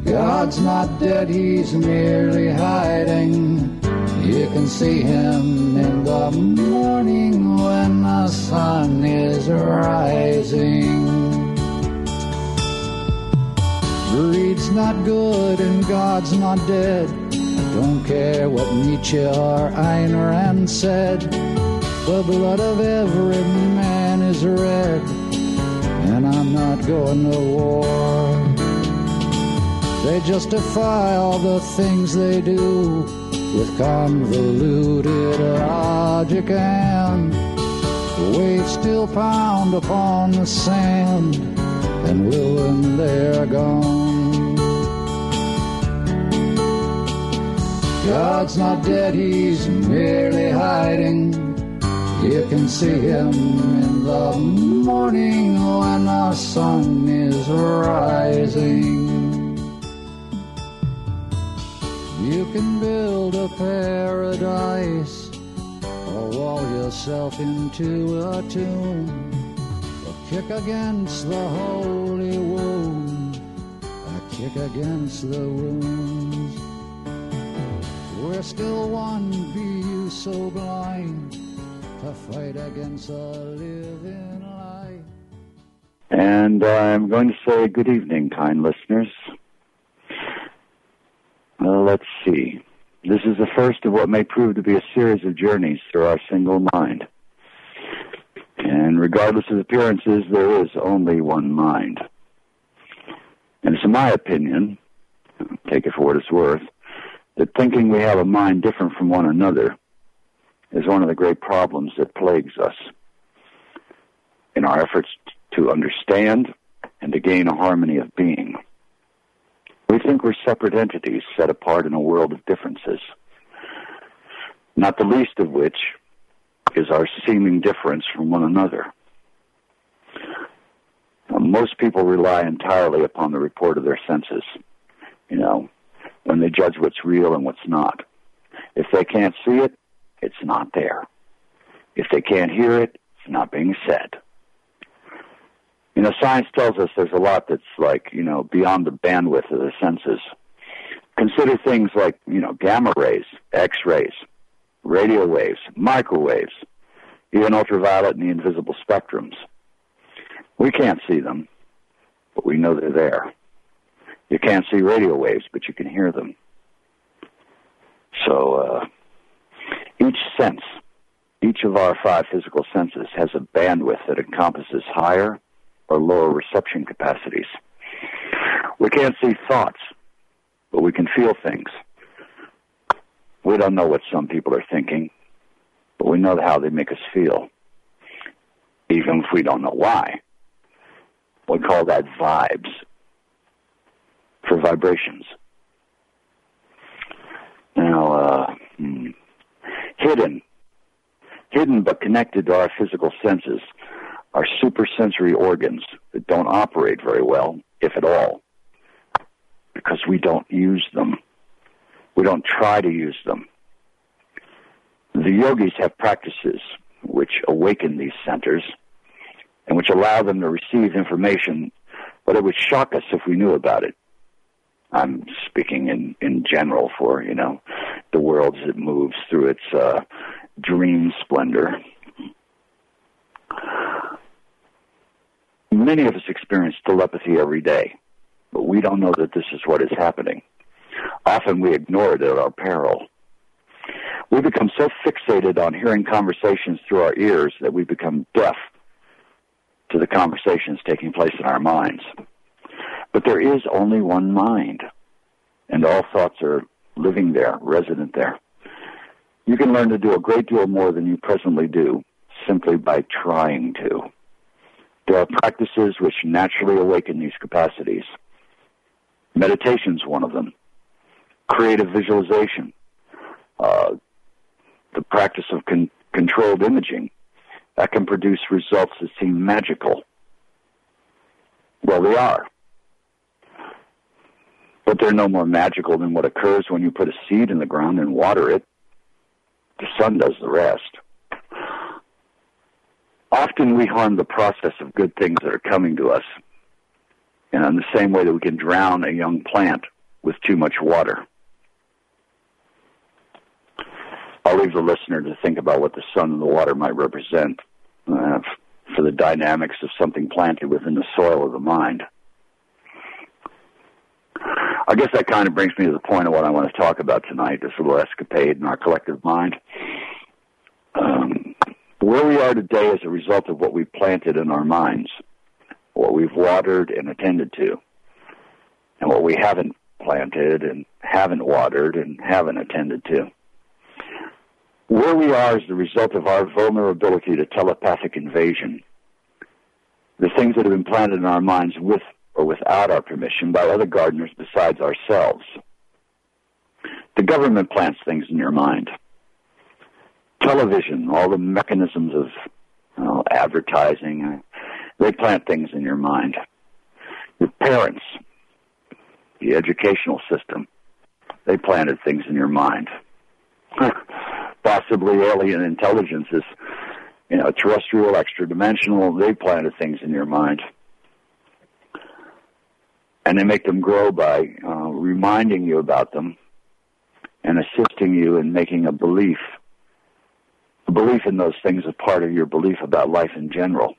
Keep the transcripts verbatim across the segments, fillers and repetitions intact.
God's not dead, he's merely hiding. You can see him in the morning when the sun is rising. Greed's not good and God's not dead. I don't care what Nietzsche or Ayn Rand said. The blood of every man is red, and I'm not going to war. They justify all the things they do with convoluted logic, and the waves still pound upon the sand and will when they're gone. God's not dead, he's merely hiding. You can see him in the morning when the sun is rising. You can build a paradise or wall yourself into a tomb, or kick against the holy wound, or kick against the wounds. We're still one, be you so blind to fight against a living light. And I'm going to say good evening, kind listeners. Uh, let's see. This is the first of what may prove to be a series of journeys through our single mind. And regardless of appearances, there is only one mind. And it's in my opinion, take it for what it's worth, that thinking we have a mind different from one another is one of the great problems that plagues us in our efforts to understand and to gain a harmony of being. We think we're separate entities set apart in a world of differences, not the least of which is our seeming difference from one another. Now, most people rely entirely upon the report of their senses, you know, when they judge what's real and what's not. If they can't see it, it's not there. If they can't hear it, it's not being said. You know, science tells us there's a lot that's like, you know, beyond the bandwidth of the senses. Consider things like, you know, gamma rays, X-rays, radio waves, microwaves, even ultraviolet and the invisible spectrums. We can't see them, but we know they're there. You can't see radio waves, but you can hear them. So, uh, each sense, each of our five physical senses has a bandwidth that encompasses higher or lower reception capacities. We can't see thoughts, but we can feel things. We don't know what some people are thinking, but we know how they make us feel, even if we don't know why. We call that vibes, for vibrations. Now, uh, hmm, hidden, hidden but connected to our physical senses are supersensory organs that don't operate very well, if at all, because we don't use them. We don't try to use them. The yogis have practices which awaken these centers and which allow them to receive information, but it would shock us if we knew about it. I'm speaking in, in general for, you know, the world as it moves through its uh, dream splendor. Many of us experience telepathy every day, but we don't know that this is what is happening. Often we ignore it at our peril. We become so fixated on hearing conversations through our ears that we become deaf to the conversations taking place in our minds. But there is only one mind, and all thoughts are living there, resident there. You can learn to do a great deal more than you presently do simply by trying to. There are practices which naturally awaken these capacities. Meditation's one of them. Creative visualization, uh, the practice of con- controlled imaging, that can produce results that seem magical. Well, they are. But they're no more magical than what occurs when you put a seed in the ground and water it. The sun does the rest. Often we harm the process of good things that are coming to us. And in the same way that we can drown a young plant with too much water. I'll leave the listener to think about what the sun and the water might represent uh, for the dynamics of something planted within the soil of the mind. I guess that kind of brings me to the point of what I want to talk about tonight, this little escapade in our collective mind. Um, where we are today is a result of what we planted in our minds, what we've watered and attended to, and what we haven't planted and haven't watered and haven't attended to. Where we are is the result of our vulnerability to telepathic invasion. The things that have been planted in our minds with or without our permission by other gardeners besides ourselves. The government plants things in your mind. Television, all the mechanisms of you know, advertising, they plant things in your mind. Your parents, the educational system, they planted things in your mind. Possibly alien intelligences, you know, terrestrial, extra-dimensional, they planted things in your mind. And they make them grow by uh, reminding you about them and assisting you in making a belief, a belief in those things a part of your belief about life in general.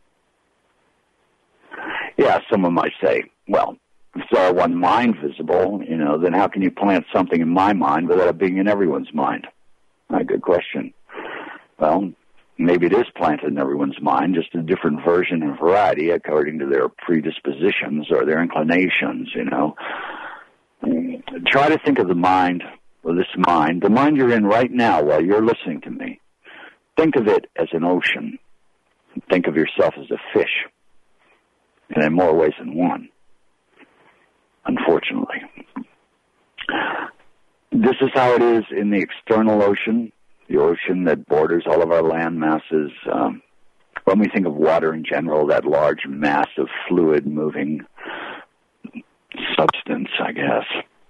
Yeah, someone might say, well, if it's all one mind visible, you know, then how can you plant something in my mind without it being in everyone's mind? A good question. Well, maybe it is planted in everyone's mind, just a different version and variety according to their predispositions or their inclinations, you know. Try to think of the mind, or this mind, the mind you're in right now while you're listening to me. Think of it as an ocean. Think of yourself as a fish, and in more ways than one, unfortunately. This is how it is in the external ocean, the ocean that borders all of our land masses. Um, when we think of water in general, that large mass of fluid-moving substance, I guess.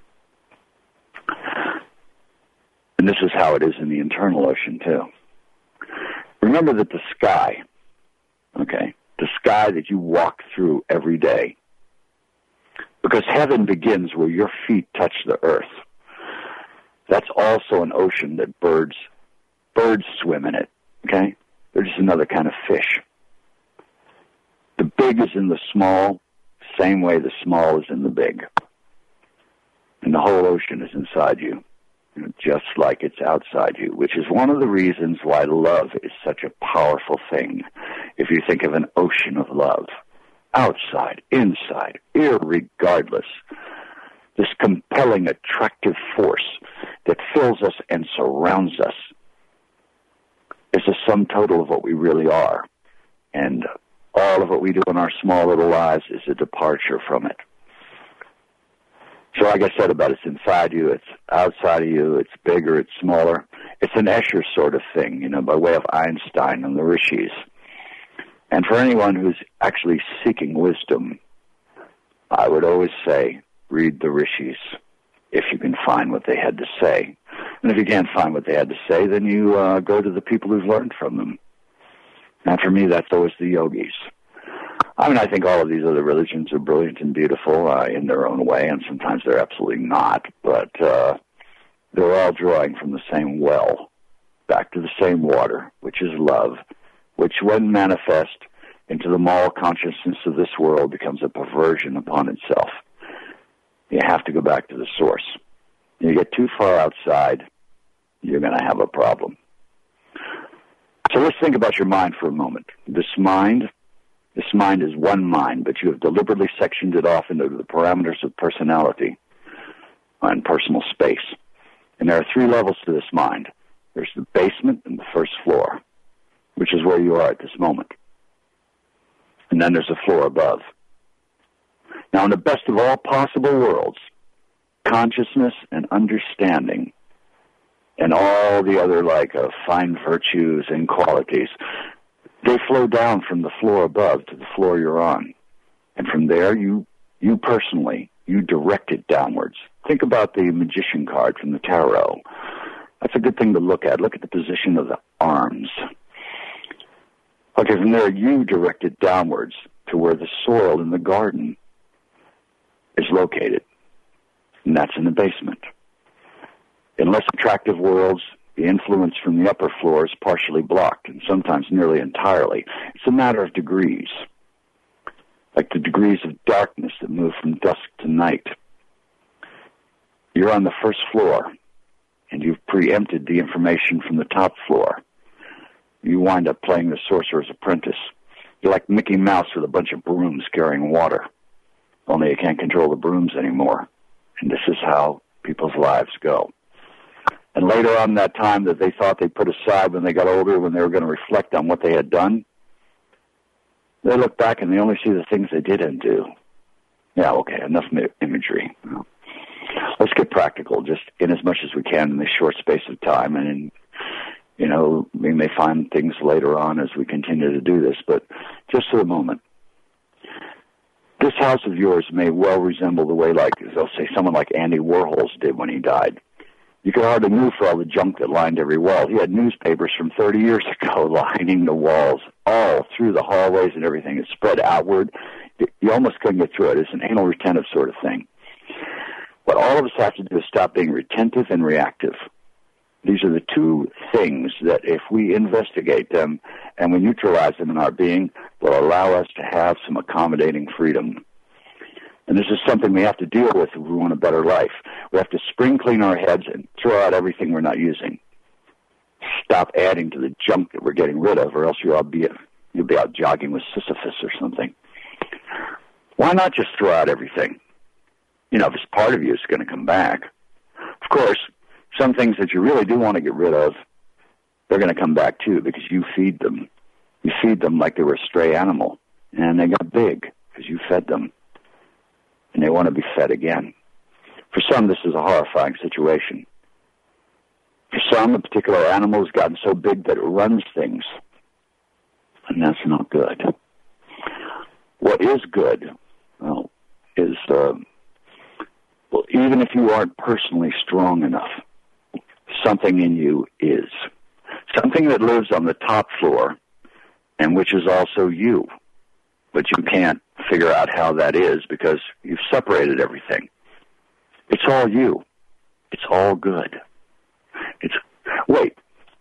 And this is how it is in the internal ocean, too. Remember that the sky, okay, the sky that you walk through every day, because heaven begins where your feet touch the earth. That's also an ocean that birds birds swim in it, okay? They're just another kind of fish. The big is in the small, same way the small is in the big. And the whole ocean is inside you, you know, just like it's outside you, which is one of the reasons why love is such a powerful thing. If you think of an ocean of love, outside, inside, irregardless, this compelling, attractive force that fills us and surrounds us is the sum total of what we really are. And all of what we do in our small little lives is a departure from it. So like I said about it's inside you, it's outside of you, it's bigger, it's smaller. It's an Escher sort of thing, you know, by way of Einstein and the Rishis. And for anyone who's actually seeking wisdom, I would always say, read the Rishis, if you can find what they had to say. And if you can't find what they had to say, then you uh, go to the people who've learned from them. And for me, that's always the yogis. I mean, I think all of these other religions are brilliant and beautiful uh, in their own way, and sometimes they're absolutely not, but uh, they're all drawing from the same well, back to the same water, which is love, which when manifest into the moral consciousness of this world becomes a perversion upon itself. You have to go back to the source. You get too far outside, you're going to have a problem. So let's think about your mind for a moment. This mind, this mind is one mind, but you have deliberately sectioned it off into the parameters of personality and personal space. And there are three levels to this mind. There's the basement and the first floor, which is where you are at this moment. And then there's a floor above. Now, in the best of all possible worlds, consciousness and understanding and all the other, like, uh, fine virtues and qualities, they flow down from the floor above to the floor you're on. And from there, you, you personally, you direct it downwards. Think about the magician card from the tarot. That's a good thing to look at. Look at the position of the arms. Okay, from there, you direct it downwards to where the soil in the garden is located. and that's in the basement. In less attractive worlds, the influence from the upper floor is partially blocked, and sometimes nearly entirely. It's a matter of degrees, like the degrees of darkness that move from dusk to night. You're on the first floor, and you've preempted the information from the top floor. You wind up playing the Sorcerer's Apprentice. You're like Mickey Mouse with a bunch of brooms carrying water, only you can't control the brooms anymore. And this is how people's lives go. And later on, that time that they thought they put aside when they got older, when they were going to reflect on what they had done, they look back and they only see the things they didn't do. Yeah, okay, enough imagery. Let's get practical, just in as much as we can in this short space of time. And, in, you know, we may find things later on as we continue to do this, but just for the moment. This house of yours may well resemble the way, like, they'll say, someone like Andy Warhol's did when he died. You could hardly move for all the junk that lined every wall. He had newspapers from thirty years ago lining the walls, all through the hallways and everything. It spread outward. You almost couldn't get through it. It's an anal retentive sort of thing. What all of us have to do is stop being retentive and reactive. These are the two things that if we investigate them and we neutralize them in our being, will allow us to have some accommodating freedom. And this is something we have to deal with if we want a better life. We have to spring clean our heads and throw out everything we're not using. Stop adding to the junk that we're getting rid of, or else you'll be, you'll be out jogging with Sisyphus or something. Why not just throw out everything? You know, if it's part of you, it's going to come back. Of course, some things that you really do want to get rid of, they're going to come back too, because you feed them. You feed them like they were a stray animal, and they got big because you fed them. And they want to be fed again. For some, this is a horrifying situation. For some, a particular animal has gotten so big that it runs things. And that's not good. What is good, well, is, uh, well, even if you aren't personally strong enough, something in you is. Something that lives on the top floor, and which is also you. But you can't figure out how that is because you've separated everything. It's all you. It's all good. It's, wait.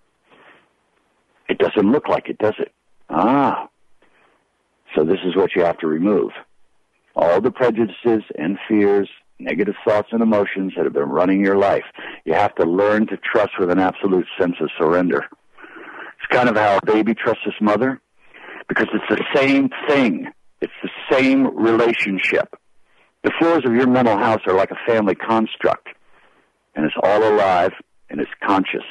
It doesn't look like it, does it? Ah. So this is what you have to remove. All the prejudices and fears, negative thoughts and emotions that have been running your life. You have to learn to trust with an absolute sense of surrender. It's kind of how a baby trusts its mother. Because it's the same thing. It's the same relationship. The floors of your mental house are like a family construct. And it's all alive and it's conscious.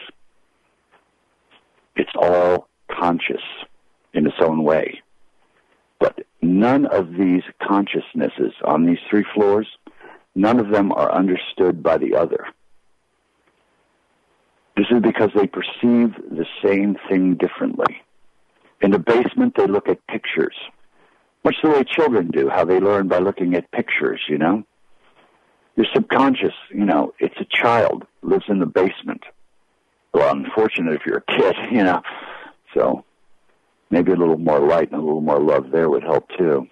It's all conscious in its own way. But none of these consciousnesses on these three floors, none of them are understood by the other. This is because they perceive the same thing differently. In the basement, they look at pictures. Much the way children do, how they learn by looking at pictures, you know. Your subconscious, you know, it's a child, lives in the basement. Well, unfortunate if you're a kid, you know. So maybe a little more light and a little more love there would help too.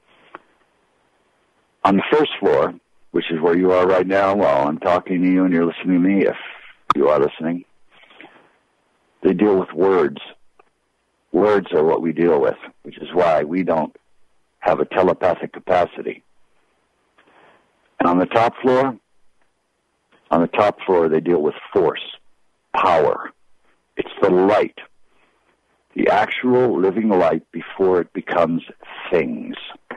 On the first floor, which is where you are right now, while I'm talking to you and you're listening to me, if you are listening, they deal with words. Words are what we deal with, which is why we don't have a telepathic capacity. And on the top floor, on the top floor, they deal with force, power. It's the light, the actual living light before it becomes things.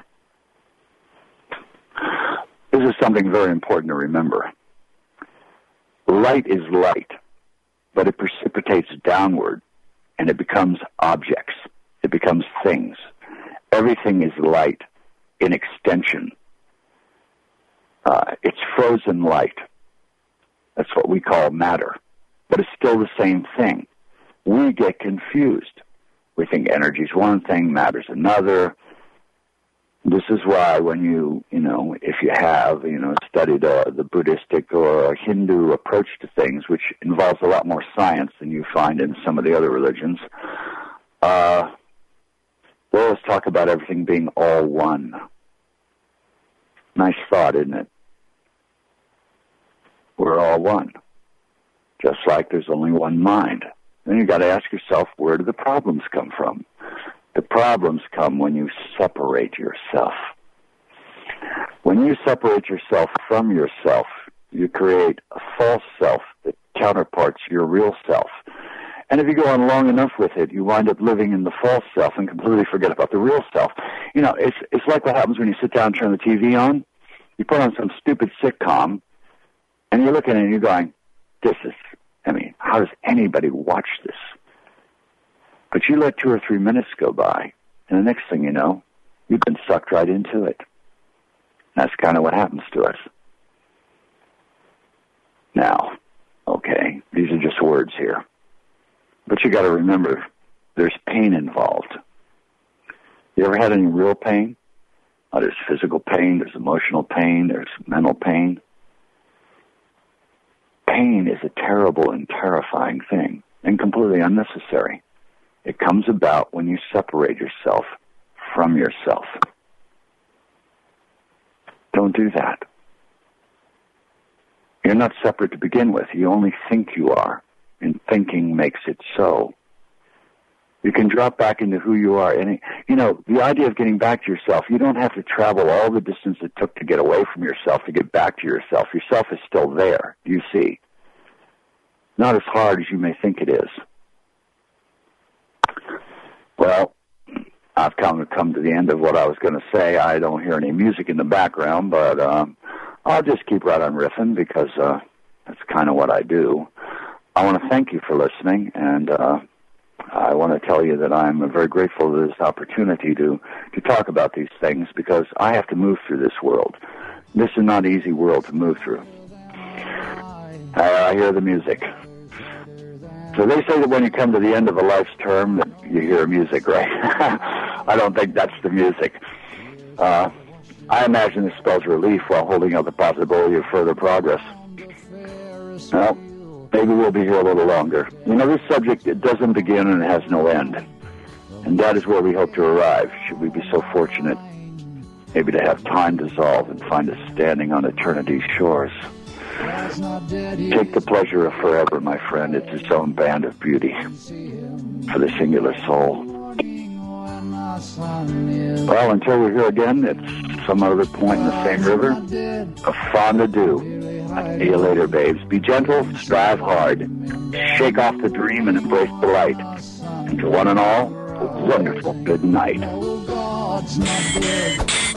This is something very important to remember. Light is light, but it precipitates downward. And it becomes objects. It becomes things. Everything is light in extension. Uh, it's frozen light. That's what we call matter. But it's still the same thing. We get confused. We think energy's one thing, matter's another. This is why when you, you know, if you have, you know, studied uh, the Buddhistic or Hindu approach to things, which involves a lot more science than you find in some of the other religions, uh, they always talk about everything being all one. Nice thought, isn't it? all one. Just like there's only one mind. Then you got to ask yourself, where do the problems come from? The problems come when you separate yourself. When you separate yourself from yourself, you create a false self that counterparts your real self. And if you go on long enough with it, you wind up living in the false self and completely forget about the real self. You know, it's it's like what happens when you sit down and turn the T V on. You put on some stupid sitcom, and you're looking at it and you're going, this is, I mean, how does anybody watch this? But you let two or three minutes go by, and the next thing you know, you've been sucked right into it. That's kind of what happens to us. Now, okay, these are just words here. But you got to remember, there's pain involved. You ever had any real pain? Oh, there's physical pain, there's emotional pain, there's mental pain. Pain is a terrible and terrifying thing, and completely unnecessary. It comes about when you separate yourself from yourself. Don't do that. You're not separate to begin with. You only think you are. And thinking makes it so. You can drop back into who you are. And, you know, the idea of getting back to yourself, you don't have to travel all the distance it took to get away from yourself to get back to yourself. Yourself is still there, you see. Not as hard as you may think it is. Well, I've come, come to the end of what I was going to say. I don't hear any music in the background, but um, I'll just keep right on riffing because uh, that's kind of what I do. I want to thank you for listening, and uh, I want to tell you that I'm very grateful for this opportunity to, to talk about these things because I have to move through this world. This is not an easy world to move through. I, I hear the music. So they say that when you come to the end of a life's term, that you hear music, right? I don't think that's the music. Uh, I imagine this spells relief while holding out the possibility of further progress. Well, maybe we'll be here a little longer. You know, this subject, it doesn't begin and it has no end. And that is where we hope to arrive, should we be so fortunate, maybe to have time dissolve and find us standing on eternity's shores. Take the pleasure of forever, my friend. It's its own band of beauty for the singular soul. Well, until we're here again, it's some other point in the same river. A fond adieu. See you later, babes. Be gentle, strive hard, shake off the dream and embrace the light. And to one and all, a wonderful good night.